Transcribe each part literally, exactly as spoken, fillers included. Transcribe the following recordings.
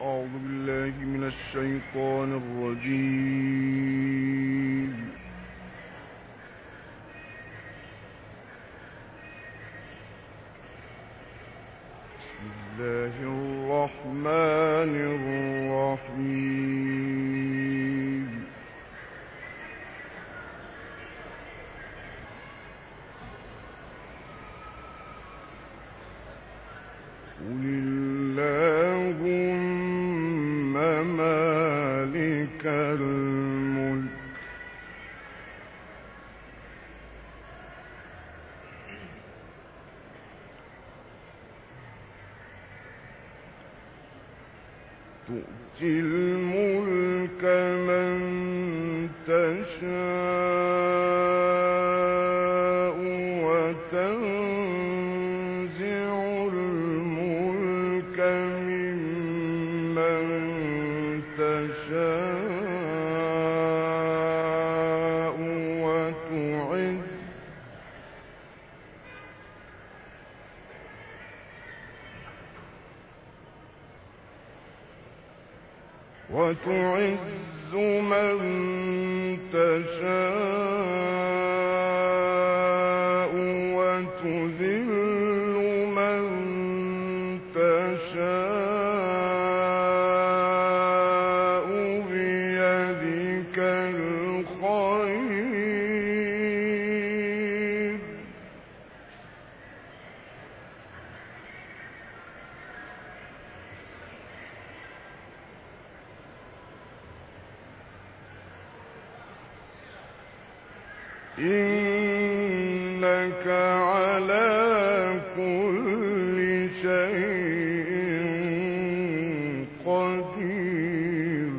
أعوذ بالله من الشيطان الرجيم. بسم الله الرحمن الرحيم. قل اللهم مالك الملك تؤتي الملك من تشاء وتنزع الملك ممن تشاء وتعز وتعز من تشاء وتذل من تشاء بيدك الخير إنك على كل شيء قدير.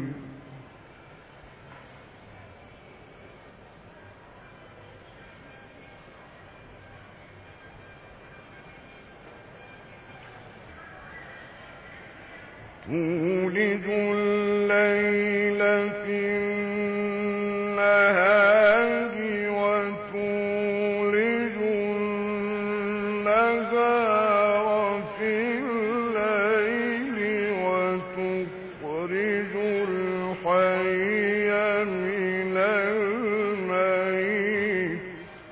تولج الليل في النهار وتولج النهار في الليل وتخرج الحي من الميت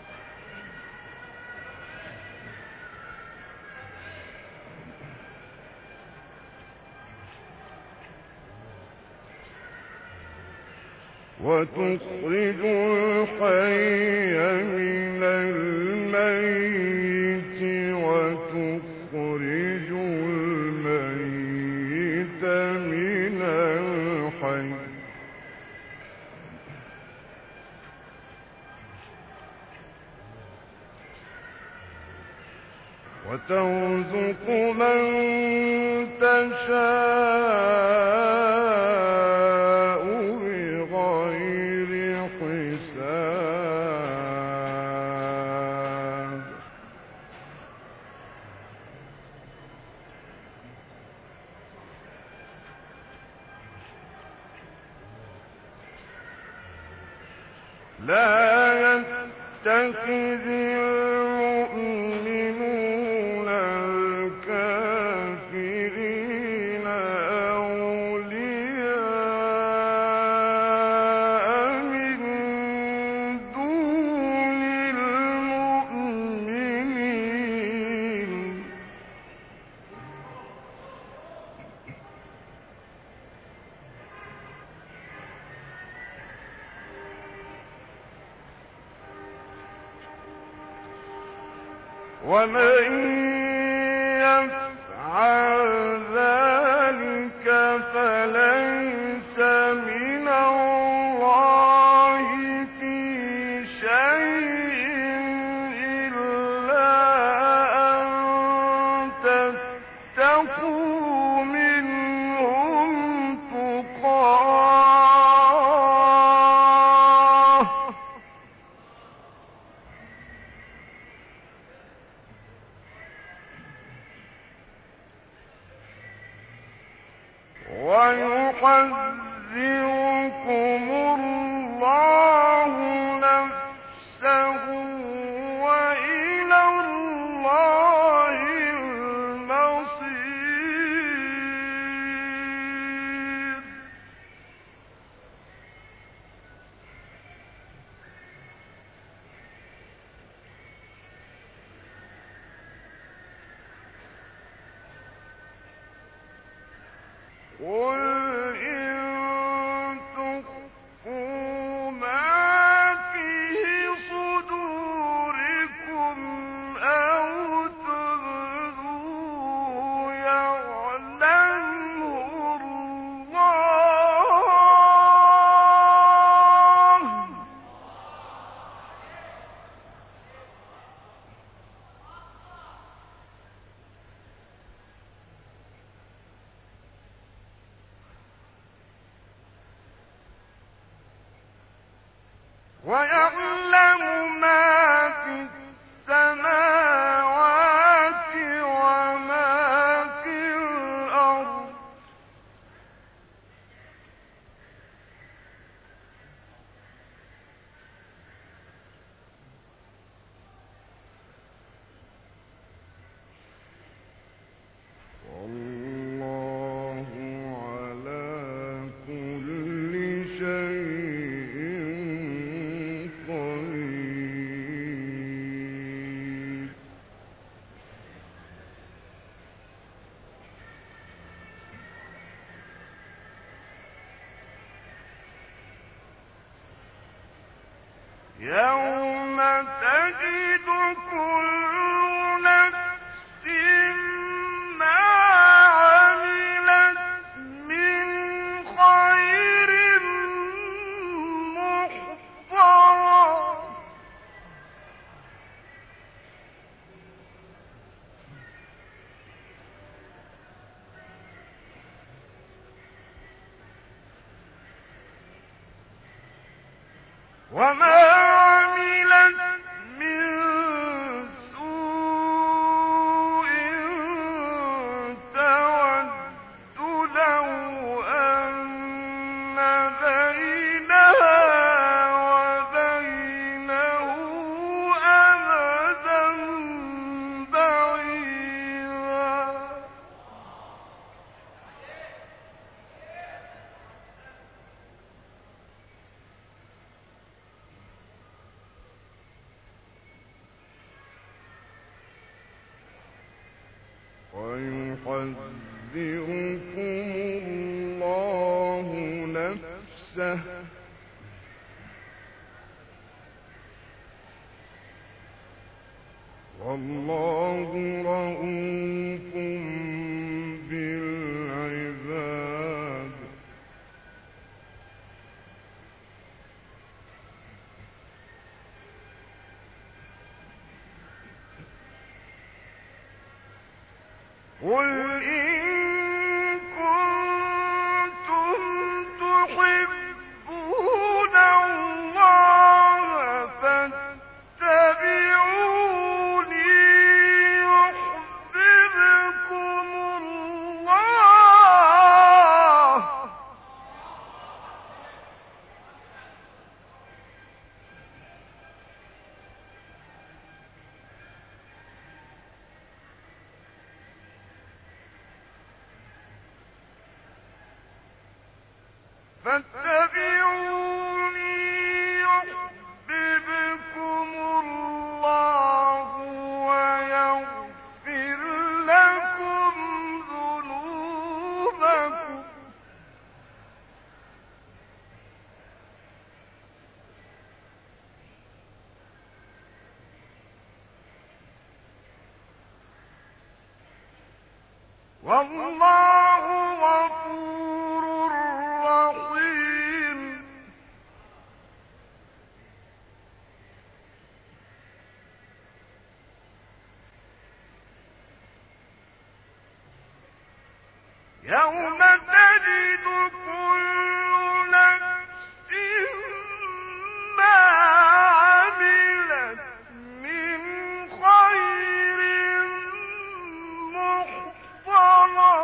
وتخرج الحي من الميت وتخرج الميت من الحي وترزق من تشاء بغير حساب. لا يتخذ المؤمنون الكافرين أولياء من دون المؤمنين ومن يفعل ذلك فليس من الله في شيء إلا أن تتقوا منهم تقاه ويحذركم الله نفسه وإلى الله المصير. ويعلم ما في السماوات وما في الأرض والله على كل شيء قدير. يوم تجد كل نفس ما عملت من خير محضرا وما عملت من سوء تود لو أن بينها وبينه أمدا بعيدا ويحذركم الله نفسه والله رءوف بالعباد. قل إن كنتم تحبون الله فاتبعوني يحببكم الله فاتبعوني يحببكم الله ويغفر لكم ذنوبكم والله غفور رحيم. يوم تجد كل نفس ما عملت من خير محضرا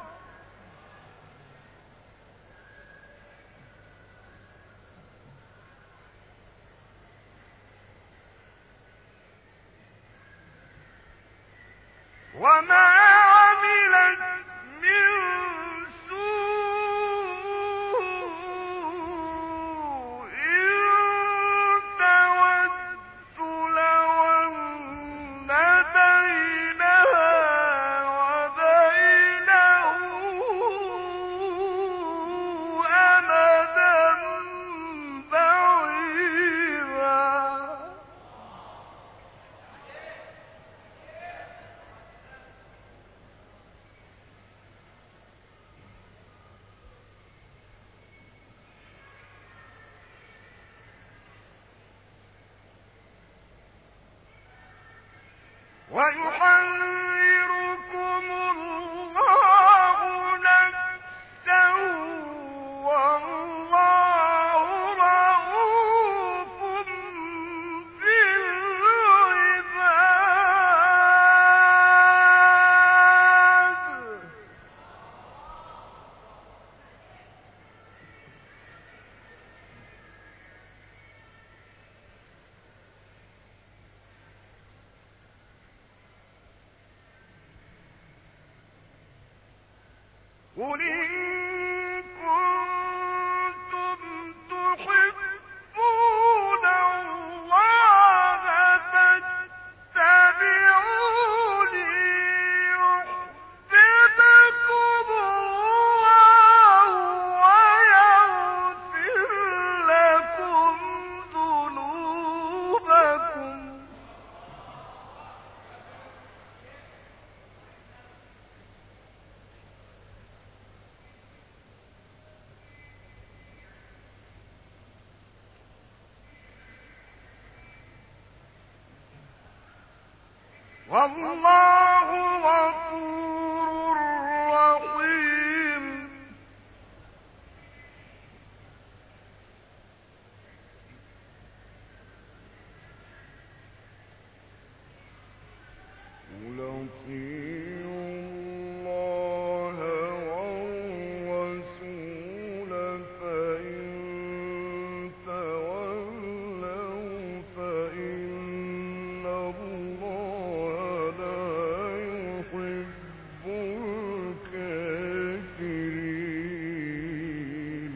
وما عملت من سوء تود لو أن بينها وبينه ويحذركم الله نفسه والله رؤوف بالعباد. قل إن كنتم تحبون الله فاتبعوني يحببكم الله ويغفر لكم ذنوبكم. والله غفور رحيم. قل أطيعوا الله والرسول فإن تولوا فإن الله لا يحب الكافرين.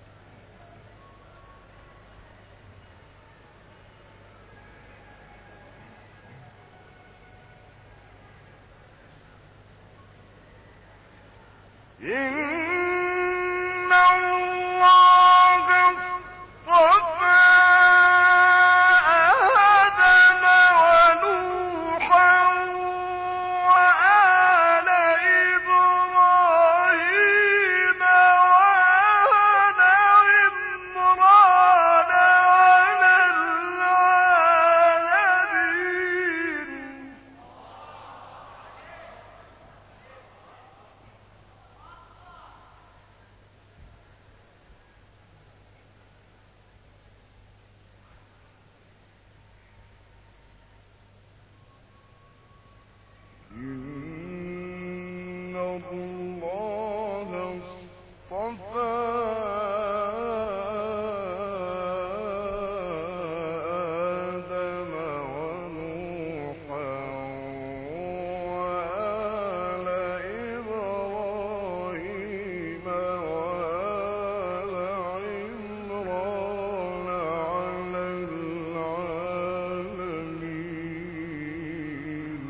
إن الله اصطفى آدم ونوحا وآل إبراهيم وآل عمران على العالمين. إن الله اصطفى آدم ونوحا وآل إبراهيم وآل عمران على العالمين.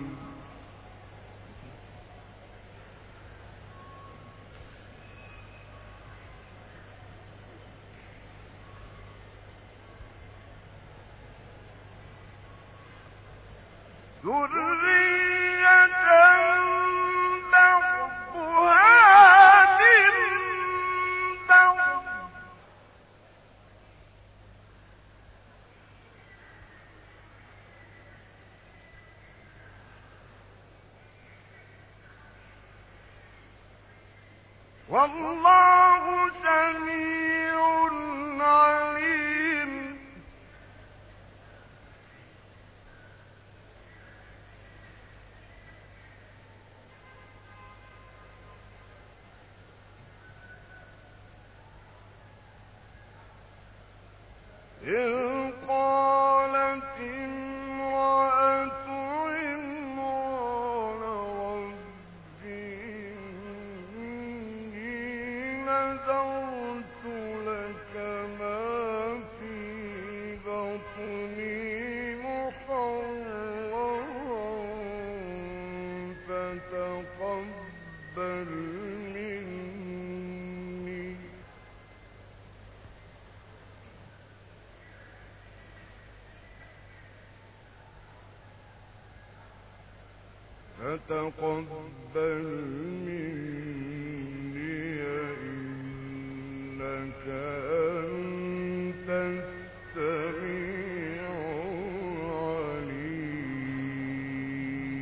ذرية بعضها من بعض. والله سميع عليم. إذ قالت امرأة عمران رب إني نذرت لك ما في بطني محررا فتقبل مني. فتقبل مني إنك أنت السميع العليم.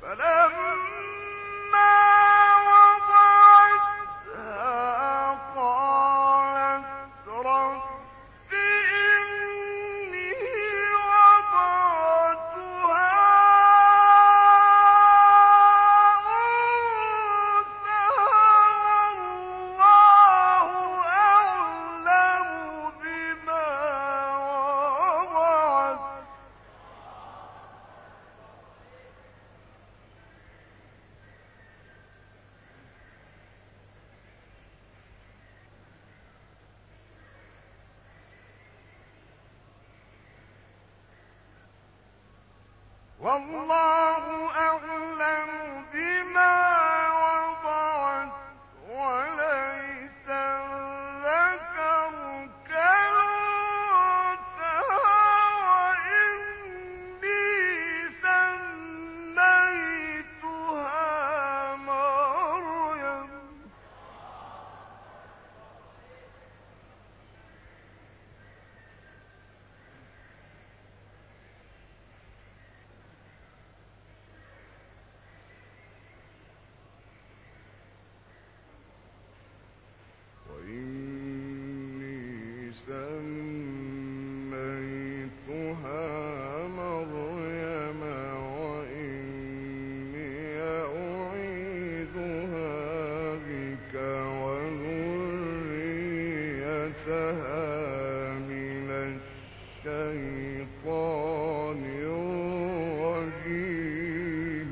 والله أعلم بما وضعت وليس الذكر كالأنثى وإني سميتها مريم وإني سميتها مريم وإني أعيذها بك وذريتها من الشيطان الرجيم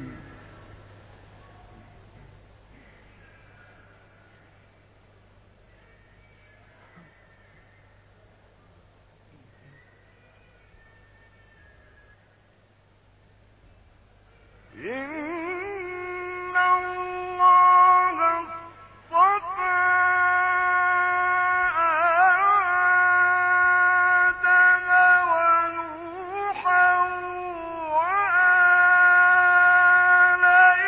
إن الله اصطفى آدم ونوحا وآل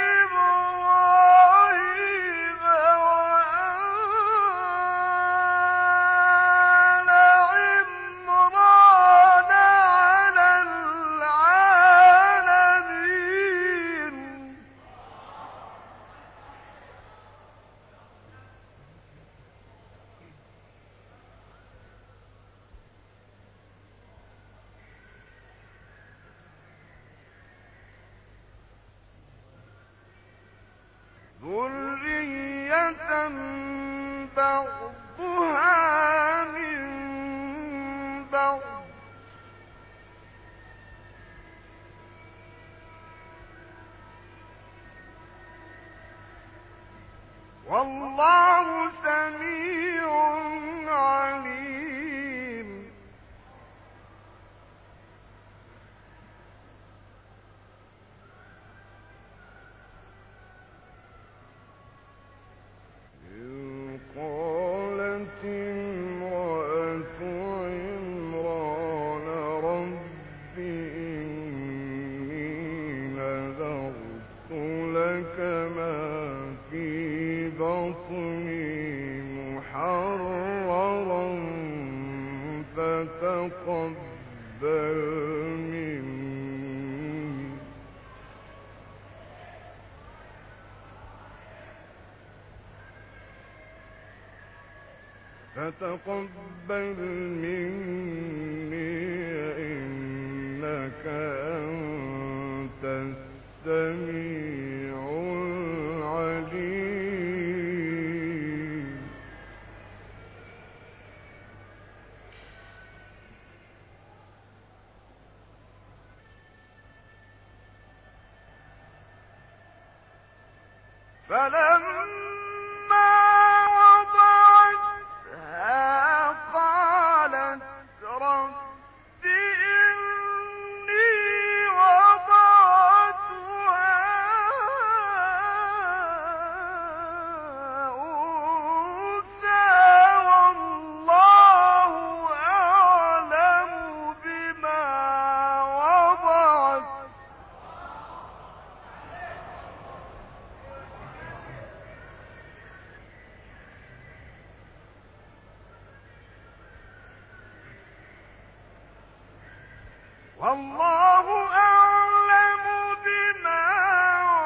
إبراهيم وآل عمران على العالمين ذرية بعضها من بعض والله سميع عليم إذ قالت امرأة عمران رب إني نذرت لك ما في بطني محررا فتقبل مني فتقبل مني إنك أنت السميع العليم فلما وضعتها قالت رب إني وضعتها أنثى والله أعلم بما وضعت والله أعلم بما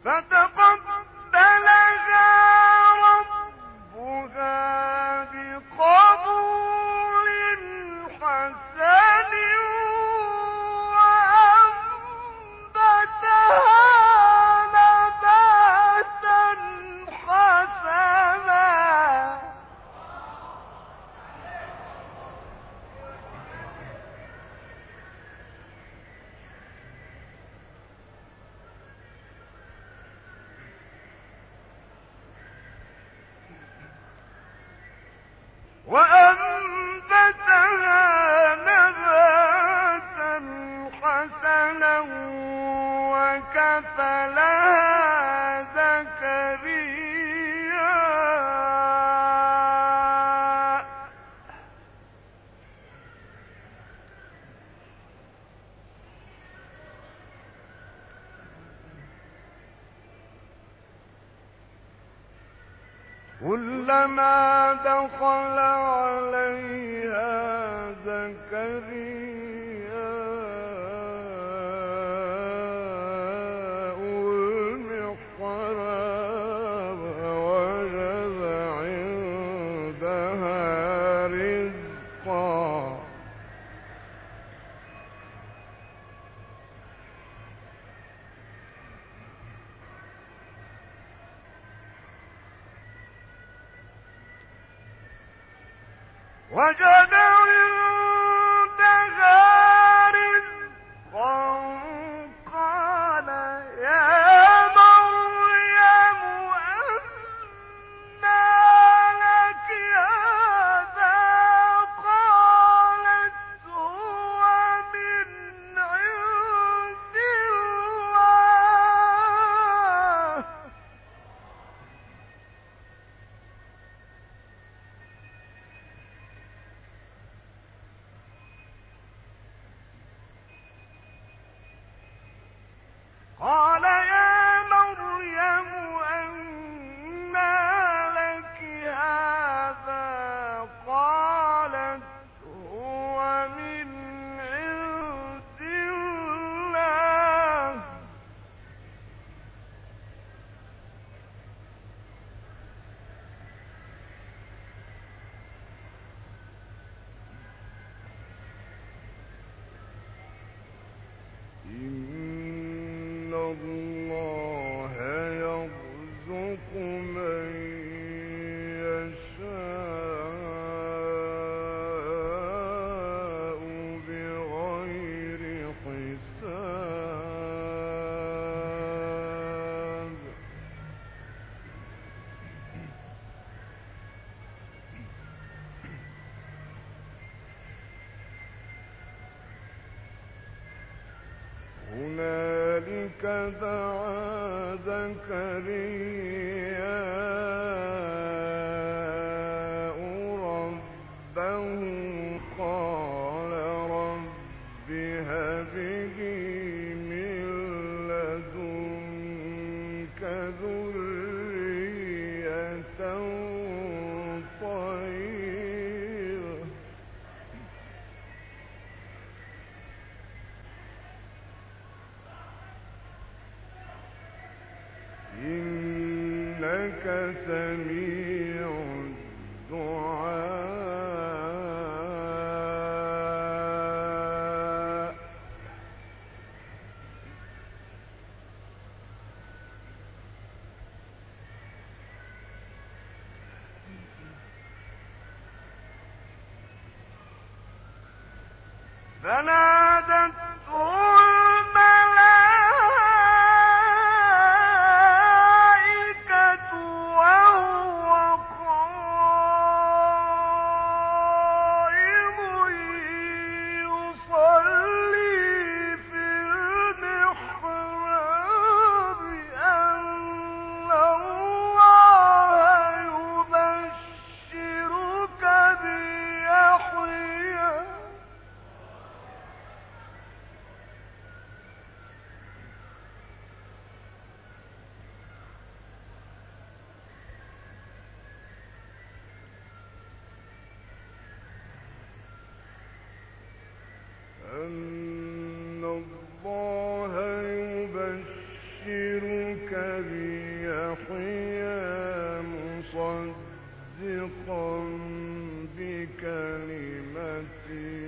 فتقبلها ربها بقبول حسن وأنبتها نباتا حسنا. وأنبتها نباتا حسنا وكفلها زكريا كلما دخل عليها زكريا المحراب وجد عندها رزقا وجد عندها رزقا قال يا مريم أنى لك هذا قالت هو من عند الله قال يا مريم أنى لك هذا قالت هو من عند الله إن الله يرزق من يشاء بغير حساب هنالك دعا زكريا ربه قال رب هب لي من لدنك ذرية طيبة إنك سميع الدعاء فنادته الملائكة وهو قائم يصلي في المحراب أن الله يبشرك بيحيى أن الله يبشرك بيحيى مصدقا بكلمة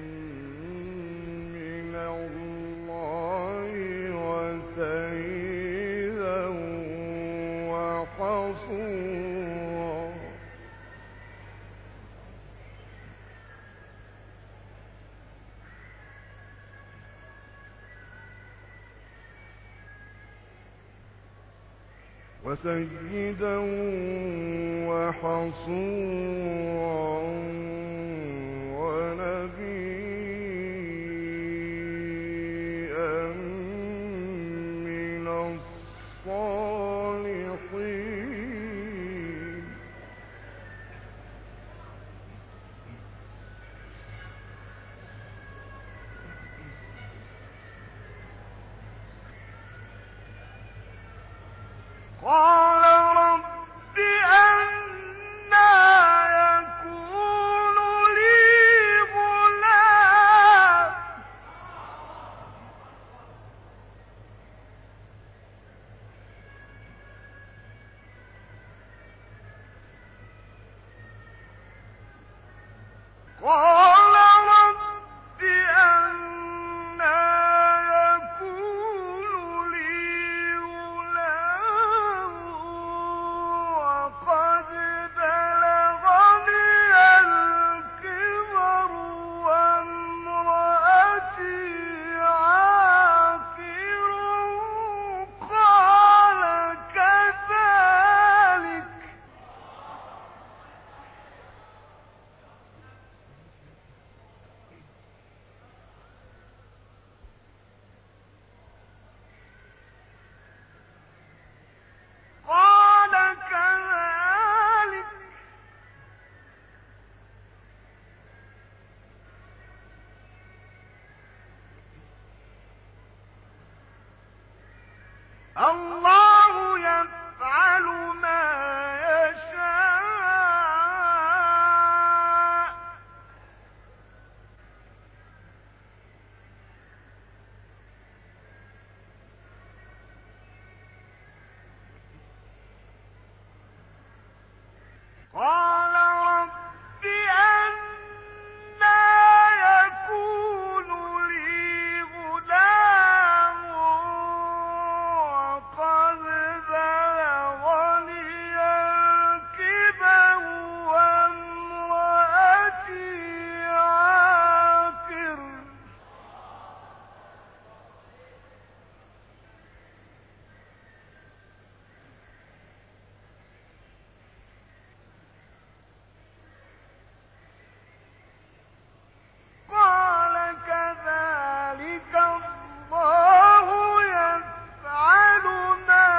من الله وسيدا وحصورا وسيدا وحصورا ونبيا من الصالحين قال رب أنى يكون لي غلام قال رب أنى يكون لي غلام وقد بلغني الكبر وامرأتي عاقر قال كذلك قال كذلك الله يفعل ما يشاء قال رب أنى يكون لي غلام وقد بلغني الكبر وامرأتي عاقر قال كذلك الله يفعل ما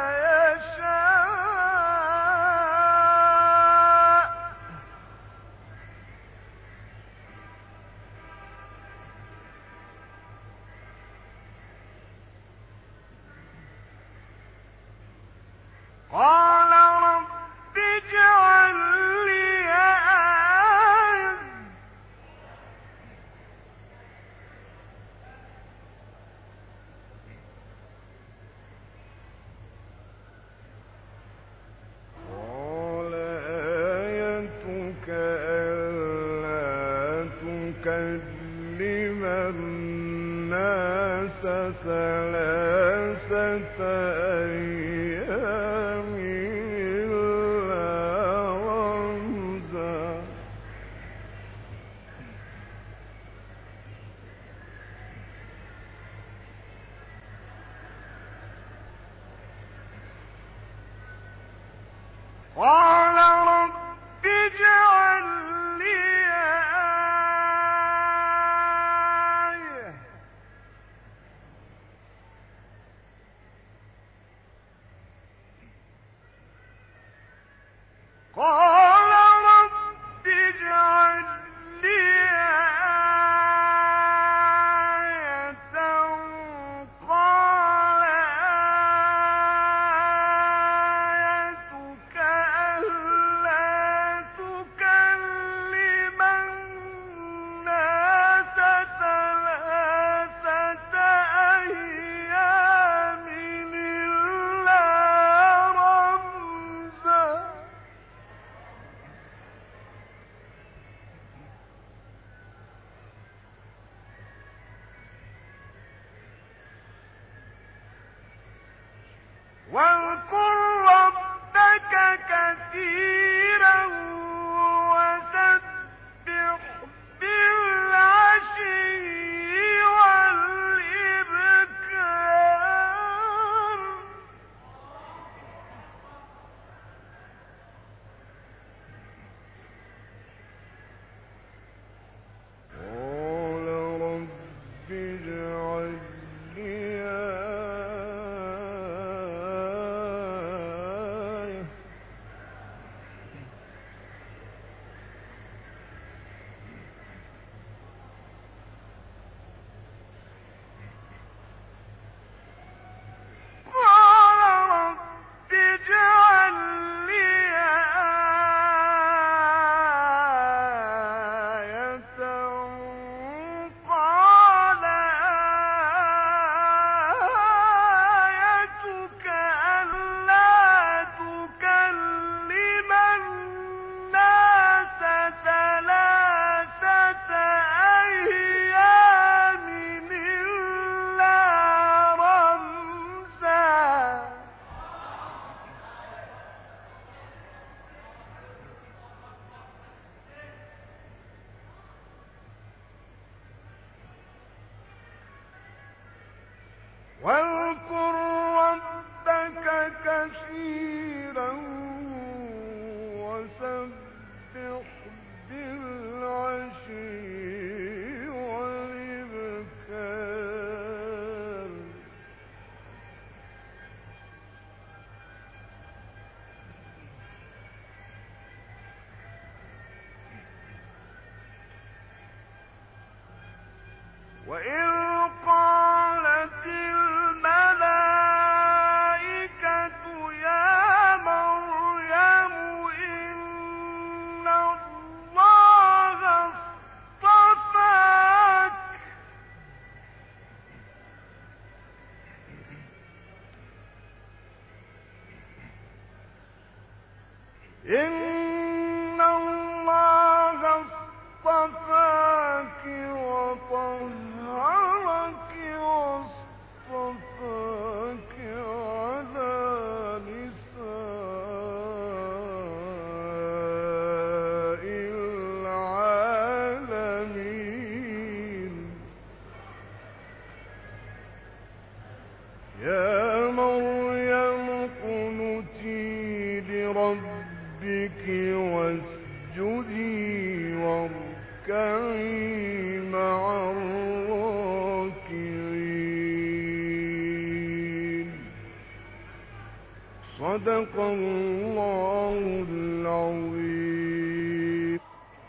يشاء قال رب اجعل لي آية قال آيتك ألا تكلم الناس ثلاثة أيام إلا رمزا قال رب اجعل لي آية قال رب اجعل لي آية قال آيتك واذكر ربك كثيرا وسبح بالعشي والإبكار. قال رب اجعل لي آية قال رب اجعل لي آية قال آيتك ألا تكلم الناس ثلاثة أيام إلا رمزا. واذكر ربك كثيرا وسبح بالعشي والإبكار. وإذ قالت الملائكة يا مريم إن الله اصطفاك إن الله اصطفاك وطهرك واصطفاك على نساء العالمين. يا مريم اقنتي لربك واسجدي واركعي مع الراكعين. صدق الله العظيم.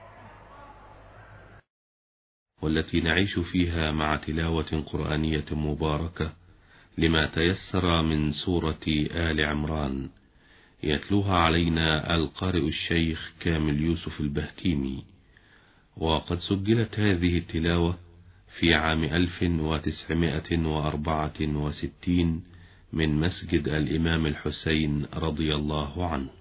والتي نعيش فيها مع تلاوة قرآنية مباركة لما تيسر من سورة آل عمران، يتلوها علينا القارئ الشيخ كامل يوسف البهتيمي. وقد سجلت هذه التلاوة في عام ألف وتسعمائة وأربعة وستين من مسجد الإمام الحسين رضي الله عنه.